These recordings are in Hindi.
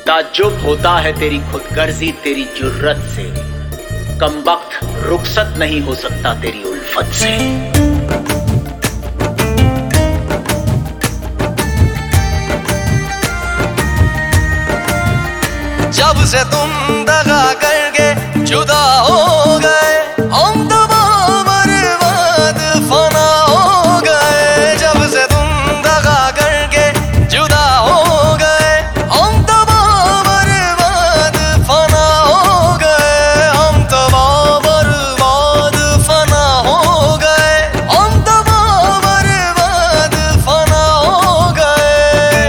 ताज्जुब होता है तेरी खुदगर्जी तेरी जुर्रत से, कमबख्त रुखसत नहीं हो सकता तेरी उल्फत से। जब से तुम दगा करके जुदा हो गए, हम तबाह बर्बाद फना हो गए। जब से तुम दगा करके जुदा हो गए, हम तबाह बर्बाद फना हो गए। हम तबाह बर्बाद फना हो गए। हम तबाह बर्बाद फना हो गए।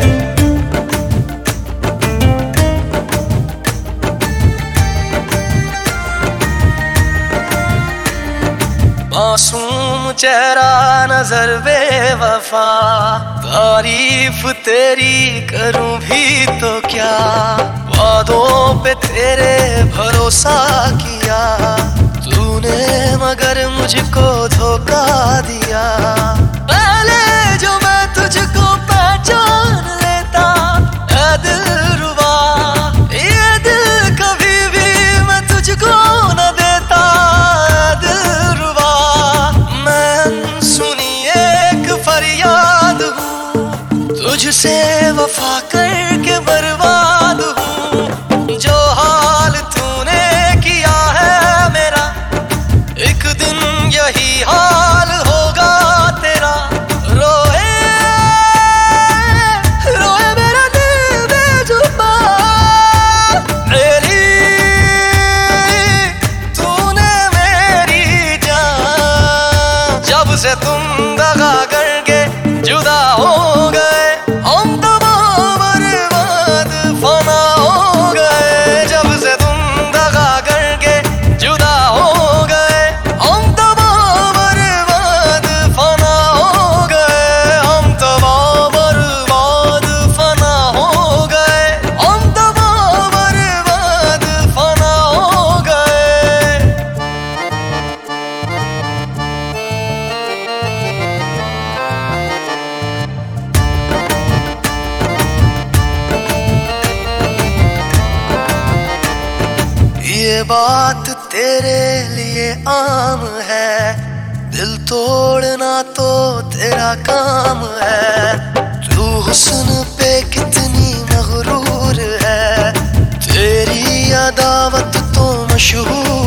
मासूम चेहरा नजर बेवफा, तारीफ तेरी करूं भी तो क्या। वादों पे तेरे भरोसा किया तूने, मगर मुझको धोखा दिया। पहले जो मैं तुझको पहचान लेता, ऐ दिलरुबा ये दिल कभी भी मैं तुझको न देता। दिलरुबा मैं सुनी एक फरियाद हूँ, तुझसे वफा करके बर्बाद हूँ। जो हाल तूने किया है मेरा, एक दिन यही हाल होगा तेरा। रोए रोए मेरा दिल बेजुबा, मेरी तूने मेरी जान। जब से तुम दगा करके जुदा हो गए, हम तबाह बर्बाद फना हो गए। जब से तुम दगा करके जुदा हो गए, हम तबाह बर्बाद फना हो गए। हम तबाह बर्बाद फना हो गए। हम तबाह बर्बाद फना हो गए। ये बात तेरे लिए आम है, दिल तोड़ना तो तेरा काम है। तू हुस्न पे कितनी मगरूर है, तेरी अदावत तो मशहूर